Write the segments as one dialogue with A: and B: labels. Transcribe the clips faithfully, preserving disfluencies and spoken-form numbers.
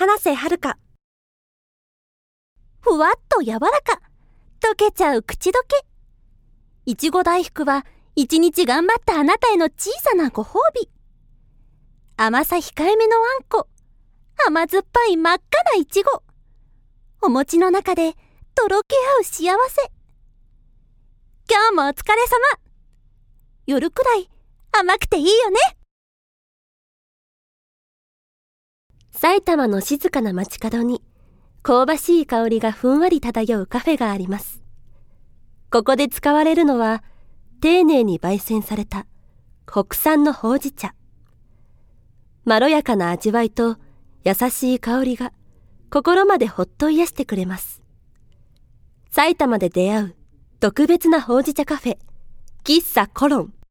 A: 花瀬はるか。ふわっと柔らか、溶けちゃう口どけ。いちご大福は一日頑張ったあなたへの小さなご褒美。甘さ控えめのあんこ、甘酸っぱい真っ赤ないちご。お餅の中でとろけ合う幸せ。今日もお疲れ様。夜くらい甘くていいよね。埼玉の静かな街角に香ばしい香りがふんわり漂うカフェがあります。ここで使われるのは丁寧に焙煎された国産のほうじ茶。まろやかな味わいと優しい香りが心までほっと癒してくれます。埼玉で出会う特別なほうじ茶カフェ、喫茶コロン。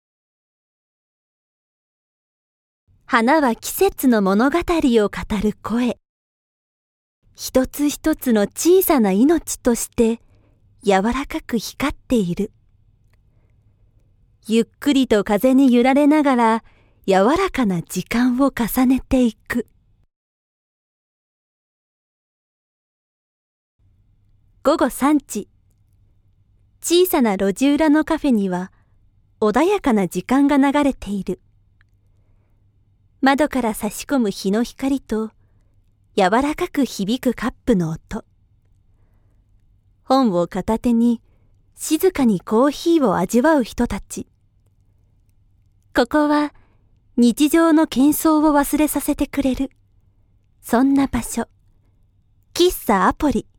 A: 花は季節の物語を語る声。一つ一つの小さな命として柔らかく光っている。ゆっくりと風に揺られながら柔らかな時間を重ねていく。午後さんじ。小さな路地裏のカフェには穏やかな時間が流れている。窓から差し込む日の光と柔らかく響くカップの音。本を片手に静かにコーヒーを味わう人たち。ここは日常の喧騒を忘れさせてくれる、そんな場所。喫茶アポリ。